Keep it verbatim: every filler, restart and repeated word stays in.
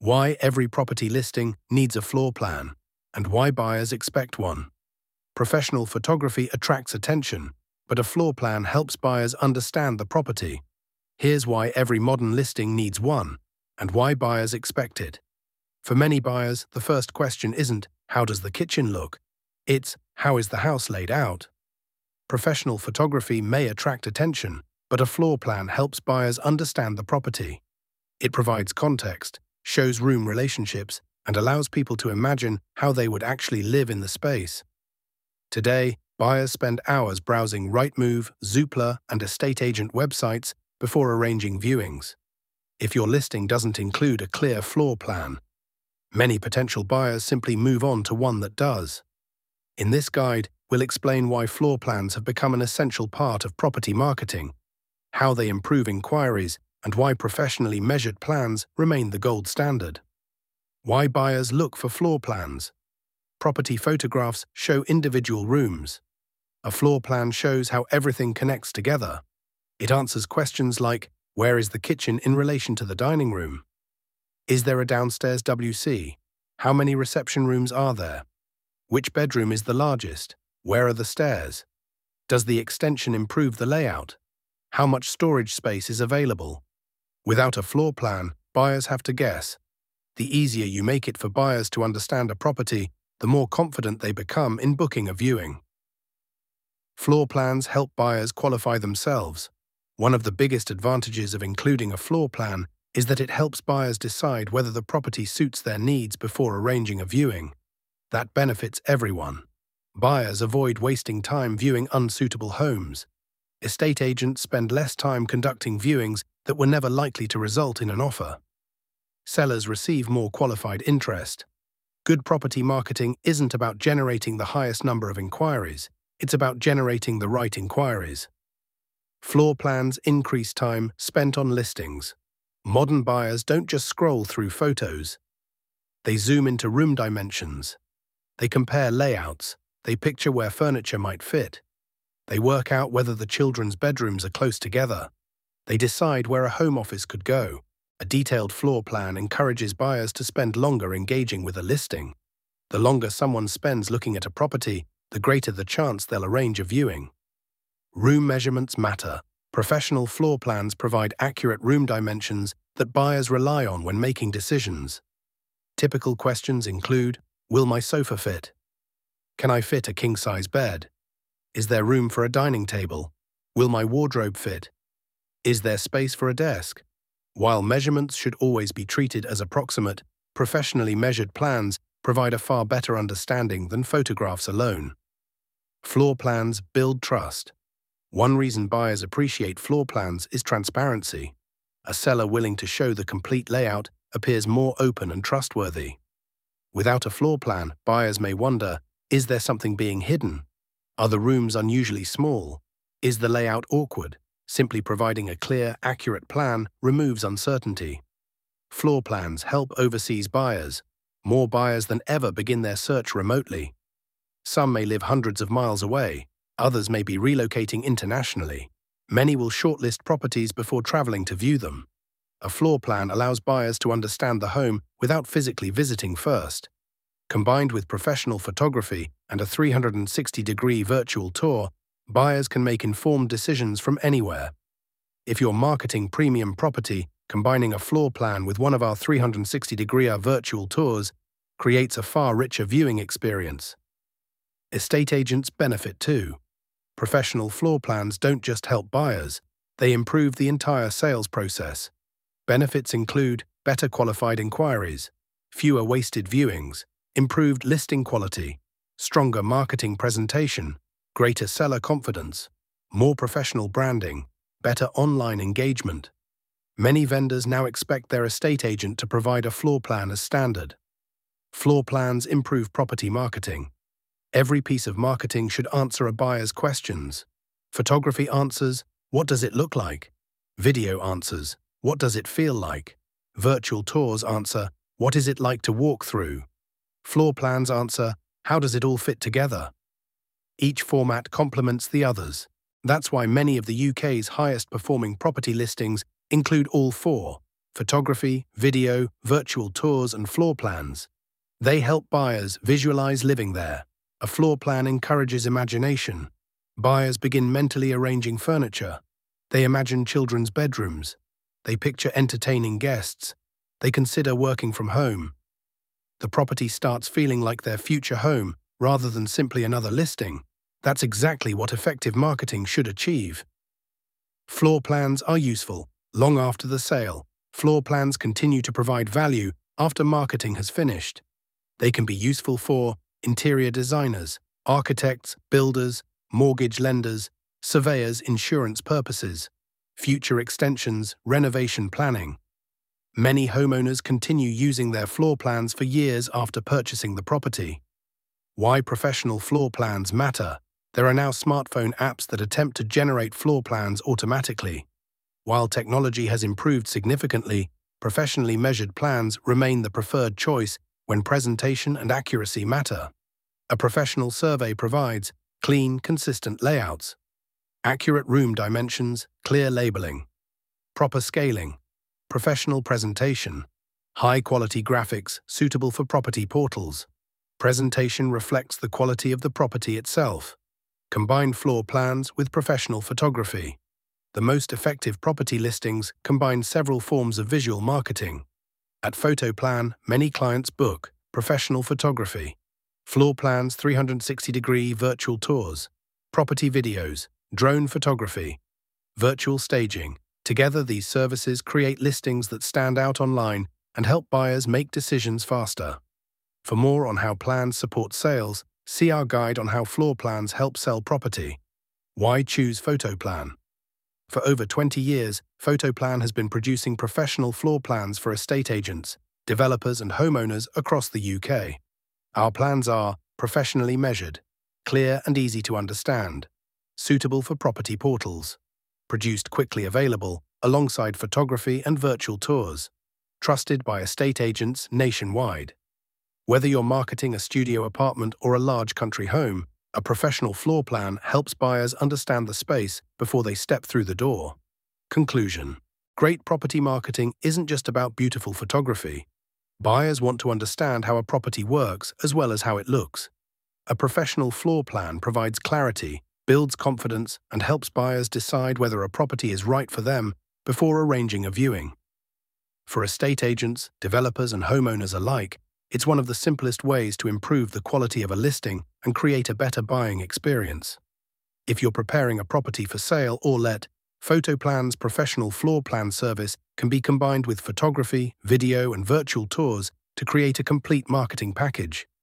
Why every property listing needs a floor plan, and why buyers expect one. Professional photography attracts attention, but a floor plan helps buyers understand the property. Here's why every modern listing needs one, and why buyers expect it. For many buyers, the first question isn't, how does the kitchen look? It's, how is the house laid out? Professional photography may attract attention, but a floor plan helps buyers understand the property. It provides context, shows room relationships, and allows people to imagine how they would actually live in the space. Today, buyers spend hours browsing Rightmove, Zoopla, and estate agent websites before arranging viewings. If your listing doesn't include a clear floor plan, many potential buyers simply move on to one that does. In this guide, we'll explain why floor plans have become an essential part of property marketing, how they improve inquiries, and why professionally measured plans remain the gold standard. Why buyers look for floor plans. Property photographs show individual rooms. A floor plan shows how everything connects together. It answers questions like, where is the kitchen in relation to the dining room? Is there a downstairs W C? How many reception rooms are there? Which bedroom is the largest? Where are the stairs? Does the extension improve the layout? How much storage space is available? Without a floor plan, buyers have to guess. The easier you make it for buyers to understand a property, the more confident they become in booking a viewing. Floor plans help buyers qualify themselves. One of the biggest advantages of including a floor plan is that it helps buyers decide whether the property suits their needs before arranging a viewing. That benefits everyone. Buyers avoid wasting time viewing unsuitable homes. Estate agents spend less time conducting viewings that were never likely to result in an offer. Sellers receive more qualified interest. Good property marketing isn't about generating the highest number of inquiries, it's about generating the right inquiries. Floor plans increase time spent on listings. Modern buyers don't just scroll through photos. They zoom into room dimensions. They compare layouts. They picture where furniture might fit. They work out whether the children's bedrooms are close together. They decide where a home office could go. A detailed floor plan encourages buyers to spend longer engaging with a listing. The longer someone spends looking at a property, the greater the chance they'll arrange a viewing. Room measurements matter. Professional floor plans provide accurate room dimensions that buyers rely on when making decisions. Typical questions include, will my sofa fit? Can I fit a king-size bed? Is there room for a dining table? Will my wardrobe fit? Is there space for a desk? While measurements should always be treated as approximate, professionally measured plans provide a far better understanding than photographs alone. Floor plans build trust. One reason buyers appreciate floor plans is transparency. A seller willing to show the complete layout appears more open and trustworthy. Without a floor plan, buyers may wonder, is there something being hidden? Are the rooms unusually small? Is the layout awkward? Simply providing a clear, accurate plan removes uncertainty. Floor plans help overseas buyers. More buyers than ever begin their search remotely. Some may live hundreds of miles away. Others may be relocating internationally. Many will shortlist properties before traveling to view them. A floor plan allows buyers to understand the home without physically visiting first. Combined with professional photography and a three hundred sixty degree virtual tour, buyers can make informed decisions from anywhere. If you're marketing premium property, combining a floor plan with one of our three hundred sixty degree virtual tours creates a far richer viewing experience. Estate agents benefit too. Professional floor plans don't just help buyers, they improve the entire sales process. Benefits include better qualified inquiries, fewer wasted viewings, improved listing quality, stronger marketing presentation, greater seller confidence, more professional branding, better online engagement. Many vendors now expect their estate agent to provide a floor plan as standard. Floor plans improve property marketing. Every piece of marketing should answer a buyer's questions. Photography answers, what does it look like? Video answers, what does it feel like? Virtual tours answer, what is it like to walk through? Floor plans answer, how does it all fit together? Each format complements the others. That's why many of the U K's highest performing property listings include all four: photography, video, virtual tours, and floor plans. They help buyers visualize living there. A floor plan encourages imagination. Buyers begin mentally arranging furniture. They imagine children's bedrooms. They picture entertaining guests. They consider working from home. The property starts feeling like their future home rather than simply another listing. That's exactly what effective marketing should achieve. Floor plans are useful long after the sale. Floor plans continue to provide value after marketing has finished. They can be useful for interior designers, architects, builders, mortgage lenders, surveyors, insurance purposes, future extensions, renovation planning. Many homeowners continue using their floor plans for years after purchasing the property. Why professional floor plans matter? There are now smartphone apps that attempt to generate floor plans automatically. While technology has improved significantly, professionally measured plans remain the preferred choice when presentation and accuracy matter. A professional survey provides clean, consistent layouts, accurate room dimensions, clear labeling, proper scaling, professional presentation, high-quality graphics suitable for property portals. Presentation reflects the quality of the property itself. Combine floor plans with professional photography. The most effective property listings combine several forms of visual marketing. At PhotoPlan, many clients book professional photography, floor plans, three hundred sixty degree virtual tours, property videos, drone photography, virtual staging. Together, these services create listings that stand out online and help buyers make decisions faster. For more on how plans support sales, see our guide on how floor plans help sell property. Why choose PhotoPlan? For over twenty years, PhotoPlan has been producing professional floor plans for estate agents, developers, and homeowners across the U K. Our plans are professionally measured, clear and easy to understand, suitable for property portals, produced quickly available alongside photography and virtual tours, trusted by estate agents nationwide. Whether you're marketing a studio apartment or a large country home, a professional floor plan helps buyers understand the space before they step through the door. Conclusion: great property marketing isn't just about beautiful photography. Buyers want to understand how a property works as well as how it looks. A professional floor plan provides clarity, builds confidence, and helps buyers decide whether a property is right for them before arranging a viewing. For estate agents, developers, and homeowners alike, it's one of the simplest ways to improve the quality of a listing and create a better buying experience. If you're preparing a property for sale or let, PhotoPlan's professional floor plan service can be combined with photography, video, and virtual tours to create a complete marketing package.